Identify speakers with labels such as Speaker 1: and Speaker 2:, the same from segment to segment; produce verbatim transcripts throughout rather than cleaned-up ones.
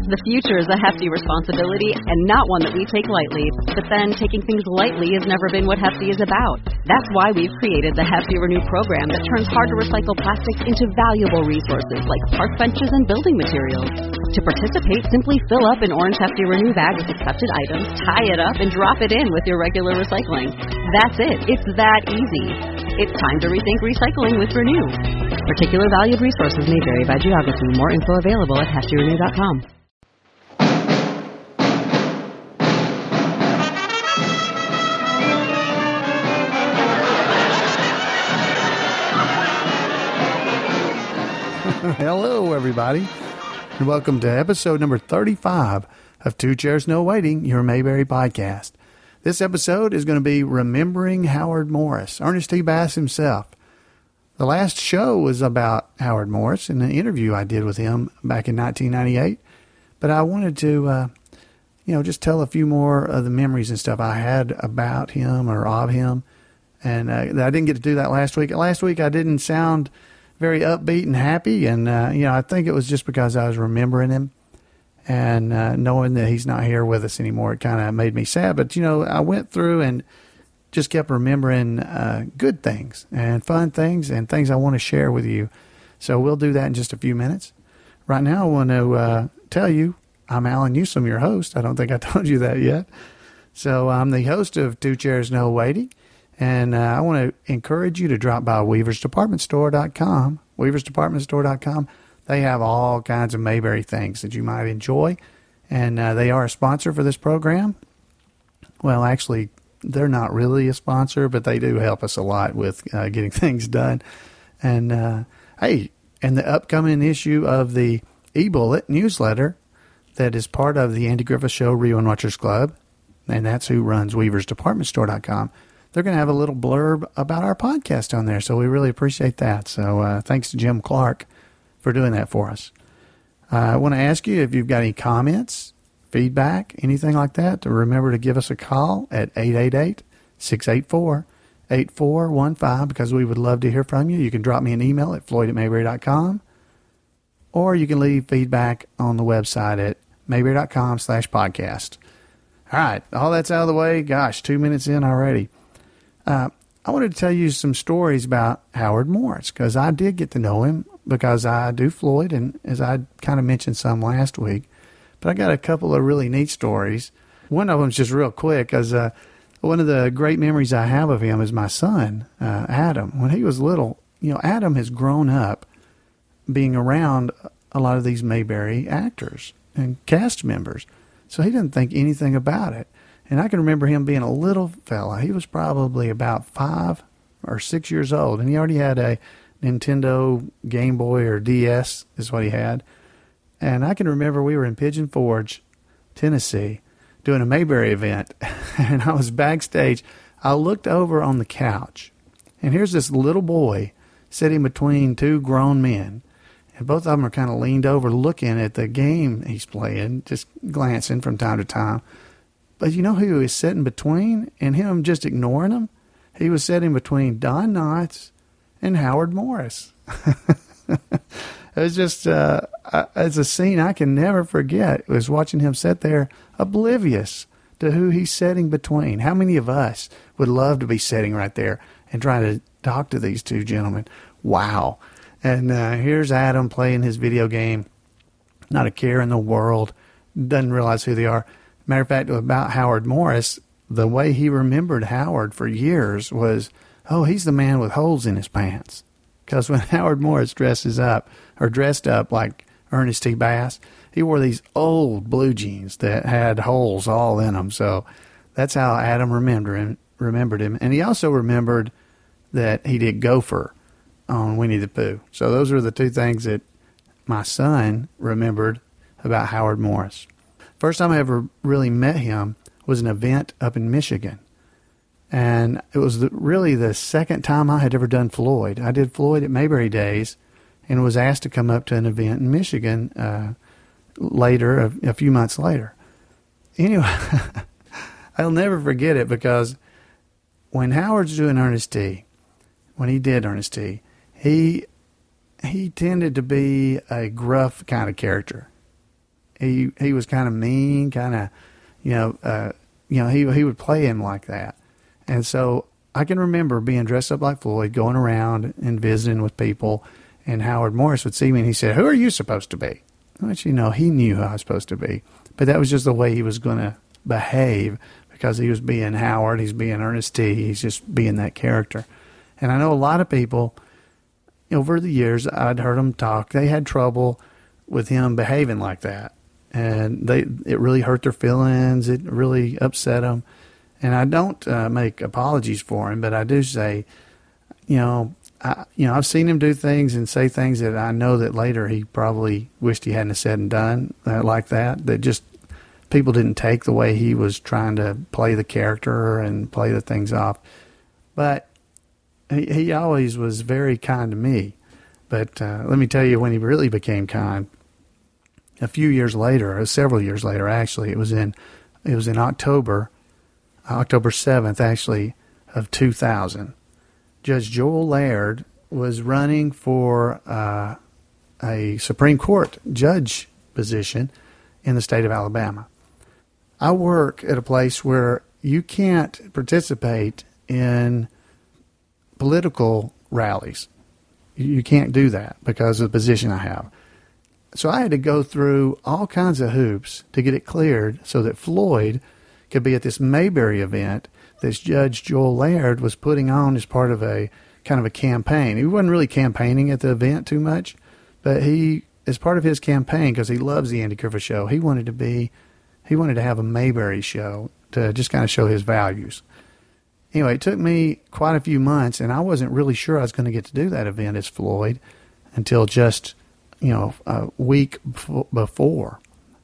Speaker 1: The future is a hefty responsibility and not one that we take lightly. But then, taking things lightly has never been what Hefty is about. That's why we've created the Hefty Renew program that turns hard-to-recycle plastics into valuable resources like park benches and building materials. To participate, simply fill up an orange Hefty Renew bag with accepted items, tie it up, and drop it in with your regular recycling. That's it. It's that easy. It's time to rethink recycling with Renew. Particular valued resources may vary by geography. More info available at hefty renew dot com.
Speaker 2: Hello, everybody, and welcome to episode number thirty-five of Two Chairs No Waiting, your Mayberry podcast. This episode is going to be Remembering Howard Morris, Ernest T. Bass himself. The last show was about Howard Morris in an interview I did with him back in nineteen ninety-eight, but I wanted to, uh, you know, just tell a few more of the memories and stuff I had about him or of him, and uh, I didn't get to do that last week. Last week I didn't sound very upbeat and happy, and, uh, you know, I think it was just because I was remembering him and uh, knowing that he's not here with us anymore. It kind of made me sad, but, you know, I went through and just kept remembering uh, good things and fun things and things I want to share with you. So we'll do that in just a few minutes. Right now, I want to uh, tell you, I'm Alan Newsom, your host. I don't think I told you that yet. So I'm the host of Two Chairs No Waiting. And uh, I want to encourage you to drop by Weavers Department Store dot com, Weavers Department Store dot com. They have all kinds of Mayberry things that you might enjoy, and uh, they are a sponsor for this program. Well, actually, they're not really a sponsor, but they do help us a lot with uh, getting things done. And, uh, hey, and the upcoming issue of the e-bullet newsletter that is part of the Andy Griffith Show Rewind Watchers Club, and that's who runs Weavers Department Store dot com. They're going to have a little blurb about our podcast on there, so we really appreciate that. So uh, thanks to Jim Clark for doing that for us. Uh, I want to ask you if you've got any comments, feedback, anything like that, to remember to give us a call at eight eight eight, six eight four, eight four one five, because we would love to hear from you. You can drop me an email at floyd at mayberry dot com, or you can leave feedback on the website at mayberry dot com slash podcast. All right, all that's out of the way. Gosh, two minutes in already. Uh, I wanted to tell you some stories about Howard Morris, because I did get to know him because I do Floyd, and as I kind of mentioned some last week. But I got a couple of really neat stories. One of them's just real quick, because uh, one of the great memories I have of him is my son, uh, Adam. When he was little, you know, Adam has grown up being around a lot of these Mayberry actors and cast members, so he didn't think anything about it. And I can remember him being a little fella. He was probably about five or six years old, and he already had a Nintendo Game Boy or D S is what he had. And I can remember we were in Pigeon Forge, Tennessee, doing a Mayberry event, and I was backstage. I looked over on the couch, and here's this little boy sitting between two grown men, and both of them are kind of leaned over looking at the game he's playing, just glancing from time to time. But you know who he was sitting between, and him just ignoring him? He was sitting between Don Knotts and Howard Morris. It was just, uh, it's a scene I can never forget. It was watching him sit there oblivious to who he's sitting between. How many of us would love to be sitting right there and trying to talk to these two gentlemen? Wow. And uh, here's Adam playing his video game. Not a care in the world. Doesn't realize who they are. Matter of fact, about Howard Morris, the way he remembered Howard for years was, oh, he's the man with holes in his pants. Because when Howard Morris dresses up, or dressed up like Ernest T. Bass, he wore these old blue jeans that had holes all in them. So that's how Adam remembered him. Remembered him. And he also remembered that he did Gopher on Winnie the Pooh. So those are the two things that my son remembered about Howard Morris. First time I ever really met him was an event up in Michigan. And it was the, really the second time I had ever done Floyd. I did Floyd at Mayberry Days and was asked to come up to an event in Michigan uh, later, a, a few months later. Anyway, I'll never forget it, because when Howard's doing Ernest T., when he did Ernest T., he, he tended to be a gruff kind of character. he he was kind of mean, kind of, you know, uh, you know, he he would play him like that. And so I can remember being dressed up like Floyd, going around and visiting with people, and Howard Morris would see me and he said, "Who are you supposed to be?" Which, you know, he knew who I was supposed to be. But that was just the way he was going to behave, because he was being Howard, he's being Ernest T, he's just being that character. And I know a lot of people, over the years, I'd heard them talk, they had trouble with him behaving like that. And they it really hurt their feelings, it really upset them. And I don't uh, make apologies for him, but I do say, you know, I, you know, I've seen him do things and say things that I know that later he probably wished he hadn't said and done uh, like that, that just people didn't take the way he was trying to play the character and play the things off. But he, he always was very kind to me. But uh, let me tell you, when he really became kind, a few years later, or several years later, actually, it was in it was in October, October seventh, actually, of two thousand. Judge Joel Laird was running for uh, a Supreme Court judge position in the state of Alabama. I work at a place where you can't participate in political rallies. You can't do that because of the position I have. So I had to go through all kinds of hoops to get it cleared so that Floyd could be at this Mayberry event that Judge Joel Laird was putting on as part of a kind of a campaign. He wasn't really campaigning at the event too much, but he, as part of his campaign, because he loves the Andy Griffith Show, he wanted to be, he wanted to have a Mayberry show to just kind of show his values. Anyway, it took me quite a few months, and I wasn't really sure I was going to get to do that event as Floyd until just, you know, a week before.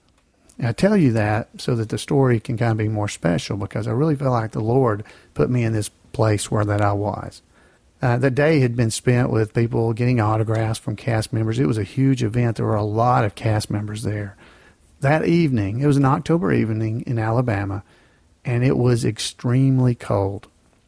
Speaker 2: I tell you that so that the story can kind of be more special, because I really feel like the Lord put me in this place where that I was. Uh, the day had been spent with people getting autographs from cast members. It was a huge event. There were a lot of cast members there. That evening, it was an October evening in Alabama, and it was extremely cold.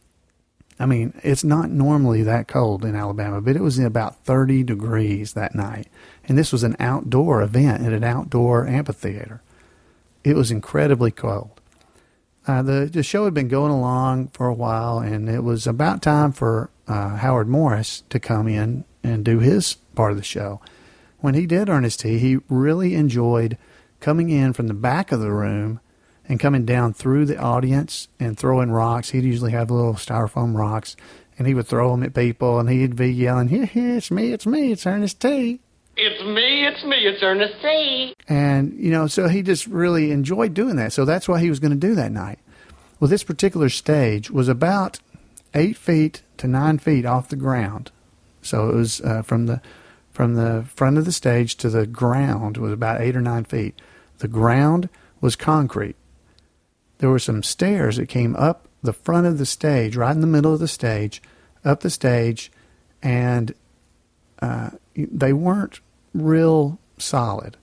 Speaker 2: I mean, it's not normally that cold in Alabama, but it was about thirty degrees that night. And this was an outdoor event at an outdoor amphitheater. It was incredibly cold. Uh, the, the show had been going along for a while, and it was about time for uh, Howard Morris to come in and do his part of the show. When he did Ernest T, he really enjoyed coming in from the back of the room and coming down through the audience and throwing rocks. He'd usually have little styrofoam rocks, and he would throw them at people, and he'd be yelling, "Here, here, it's me, it's me, it's Ernest T.
Speaker 3: It's me, it's me, it's Ernest T."
Speaker 2: And, you know, so he just really enjoyed doing that. So that's what he was going to do that night. Well, this particular stage was about eight feet to nine feet off the ground. So it was uh, from the from the front of the stage to the ground was about eight or nine feet. The ground was concrete. There were some stairs that came up the front of the stage, right in the middle of the stage, up the stage, and uh, they weren't real solid.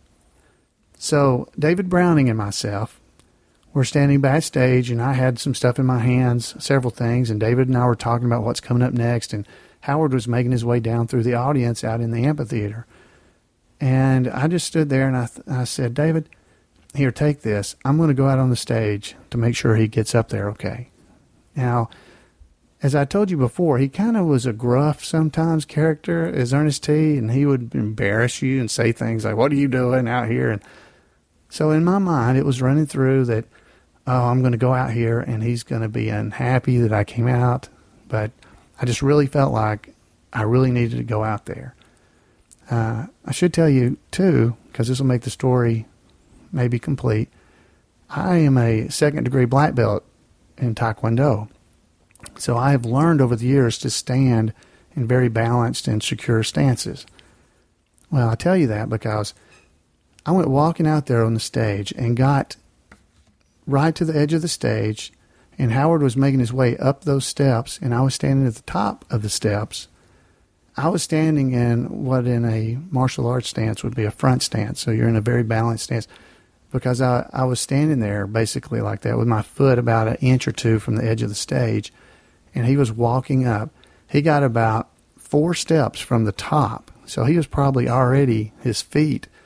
Speaker 2: So David Browning and myself were standing backstage, and I had some stuff in my hands, several things, and David and I were talking about what's coming up next, and Howard was making his way down through the audience out in the amphitheater. And I just stood there, and I, th- I said, "David, here, take this. I'm going to go out on the stage to make sure he gets up there okay." Now, as I told you before, he kind of was a gruff sometimes character as Ernest T, and he would embarrass you and say things like, "What are you doing out here?" And so in my mind, it was running through that, oh, I'm going to go out here, and he's going to be unhappy that I came out. But I just really felt like I really needed to go out there. Uh, I should tell you, too, because this will make the story maybe complete, I am a second-degree black belt in Taekwondo. So I have learned over the years to stand in very balanced and secure stances. Well, I tell you that because I went walking out there on the stage and got right to the edge of the stage, and Howard was making his way up those steps, and I was standing at the top of the steps. I was standing in what in a martial arts stance would be a front stance, so you're in a very balanced stance, because I, I was standing there basically like that with my foot about an inch or two from the edge of the stage, and he was walking up. He got about four steps from the top, so he was probably already, his feet,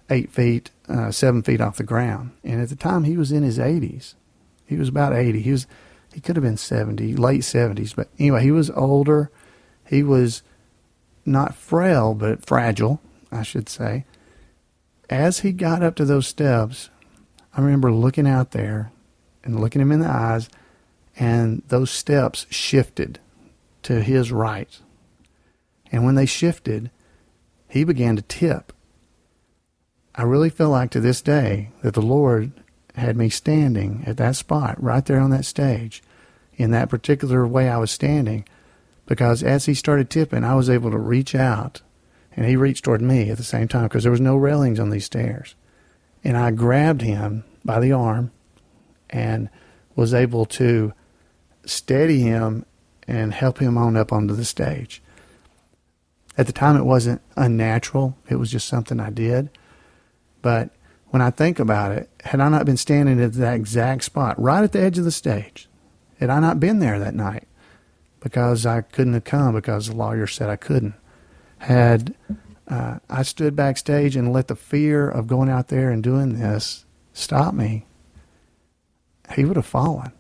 Speaker 2: eight feet, uh, seven feet off the ground. And at the time, he was in his eighties. He was about eighty. He was, he could have been seventy, late seventies. But anyway, he was older. He was not frail, but fragile, I should say. As he got up to those steps, I remember looking out there and looking him in the eyes, and those steps shifted to his right. And when they shifted, he began to tip. I really feel like to this day that the Lord had me standing at that spot, right there on that stage, in that particular way I was standing, because as he started tipping, I was able to reach out, and he reached toward me at the same time, because there was no railings on these stairs. And I grabbed him by the arm and was able to steady him and help him on up onto the stage. At the time, it wasn't unnatural. It was just something I did. But when I think about it, had I not been standing at that exact spot, right at the edge of the stage, had I not been there that night, because I couldn't have come because the lawyer said I couldn't, had uh, I stood backstage and let the fear of going out there and doing this stop me, he would have fallen.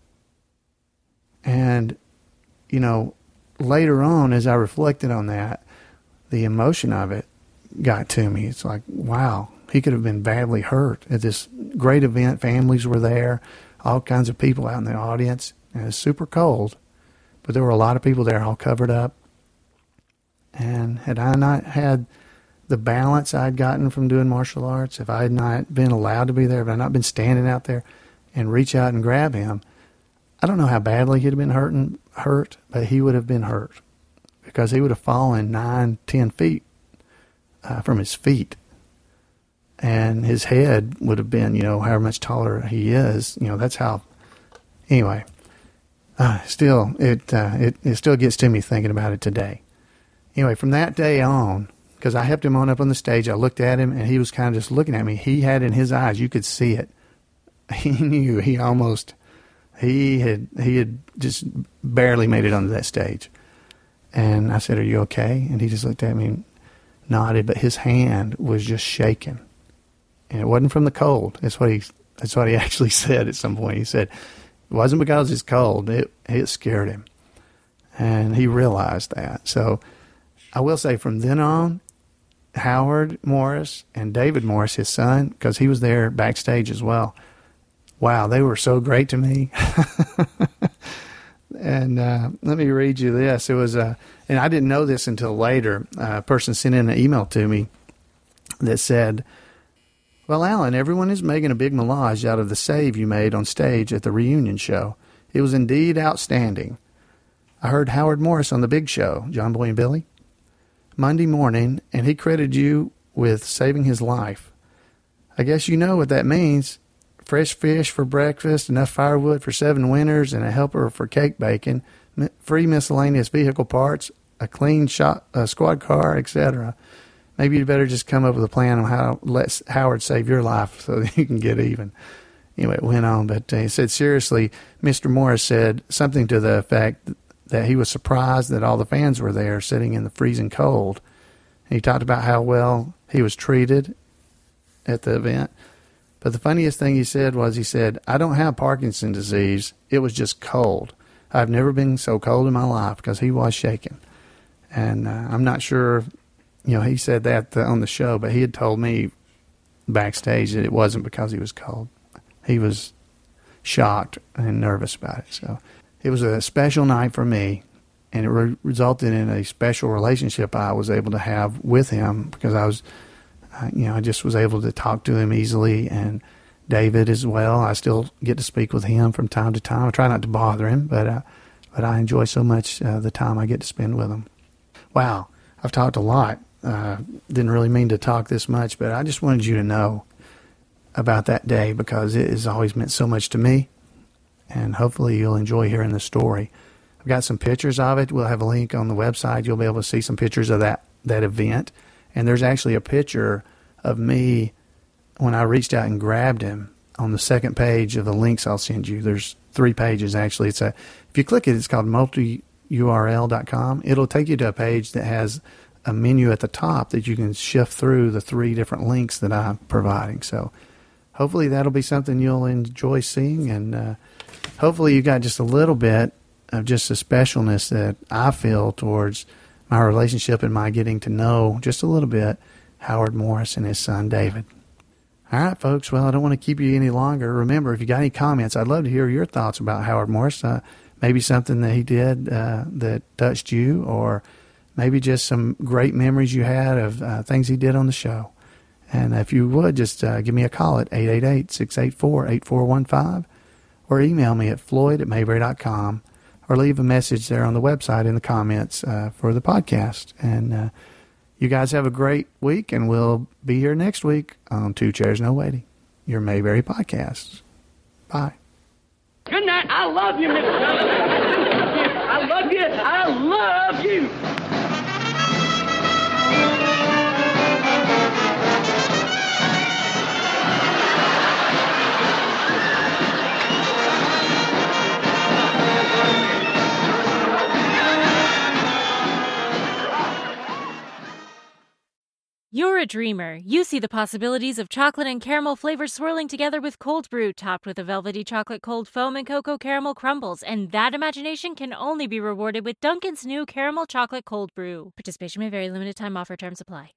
Speaker 2: And, you know, later on, as I reflected on that, the emotion of it got to me. It's like, wow, he could have been badly hurt at this great event. Families were there, all kinds of people out in the audience. And it was super cold, but there were a lot of people there all covered up. And had I not had the balance I'd gotten from doing martial arts, if I had not been allowed to be there, if I had not been standing out there and reach out and grab him, I don't know how badly he'd have been hurt, and, hurt, but he would have been hurt, because he would have fallen nine, ten feet uh, from his feet. And his head would have been, you know, however much taller he is. You know, that's how, anyway, uh, still, it, uh, it, it still gets to me thinking about it today. Anyway, from that day on, because I helped him on up on the stage, I looked at him, and he was kind of just looking at me. He had in his eyes, you could see it. He knew he almost, he had, he had just barely made it onto that stage. And I said, "Are you okay?" And he just looked at me and nodded, but his hand was just shaking. And it wasn't from the cold. That's what he, that's what he actually said at some point. He said, it wasn't because it's cold. It, it scared him. And he realized that. So I will say from then on, Howard Morris and David Morris, his son, because he was there backstage as well. Wow, they were so great to me. And uh, let me read you this. It was, uh, and I didn't know this until later. Uh, a person sent in an email to me that said, "Well, Alan, everyone is making a big melange out of the save you made on stage at the reunion show. It was indeed outstanding. I heard Howard Morris on the big show, John Boy and Billy, Monday morning, and he credited you with saving his life. I guess you know what that means. Fresh fish for breakfast, enough firewood for seven winters, and a helper for cake baking, free miscellaneous vehicle parts, a clean shot, a squad car, et cetera. Maybe you'd better just come up with a plan on how to let Howard save your life so that you can get even." Anyway, it went on, but uh, he said, seriously, Mister Morris said something to the effect that he was surprised that all the fans were there sitting in the freezing cold. And he talked about how well he was treated at the event. But the funniest thing he said was, he said, "I don't have Parkinson's disease. It was just cold. I've never been so cold in my life," because he was shaking. And uh, I'm not sure, you know, he said that on the show, but he had told me backstage that it wasn't because he was cold. He was shocked and nervous about it. So it was a special night for me, and it re- resulted in a special relationship I was able to have with him, because I was, uh, you know, I just was able to talk to him easily, and David as well. I still get to speak with him from time to time. I try not to bother him, but uh, but I enjoy so much uh, the time I get to spend with him. Wow, I've talked a lot. Uh, didn't really mean to talk this much, but I just wanted you to know about that day, because it has always meant so much to me, and hopefully you'll enjoy hearing the story. I've got some pictures of it. We'll have a link on the website. You'll be able to see some pictures of that, that event. And there's actually a picture of me when I reached out and grabbed him on the second page of the links I'll send you. There's three pages, actually. It's a, if you click it, it's called multi U R L dot com. It'll take you to a page that has a menu at the top that you can shift through the three different links that I'm providing. So hopefully that'll be something you'll enjoy seeing, and uh, hopefully you got just a little bit of just the specialness that I feel towards my relationship and my getting to know just a little bit Howard Morris and his son David. All right, folks. Well, I don't want to keep you any longer. Remember, if you got any comments, I'd love to hear your thoughts about Howard Morris. Uh, maybe something that he did uh, that touched you, or maybe just some great memories you had of uh, things he did on the show. And if you would, just uh, give me a call at eight eight eight, six eight four, eight four one five or email me at floyd at mayberry dot com, or leave a message there on the website in the comments uh, for the podcast. And uh, you guys have a great week, and we'll be here next week on Two Chairs No Waiting, your Mayberry podcast. Bye.
Speaker 3: Good night. I love you, Mister I love you. I love you.
Speaker 4: You're a dreamer. You see the possibilities of chocolate and caramel flavors swirling together with cold brew, topped with a velvety chocolate cold foam and cocoa caramel crumbles, and that imagination can only be rewarded with Dunkin's new caramel chocolate cold brew. Participation may vary. Limited time offer. Terms apply.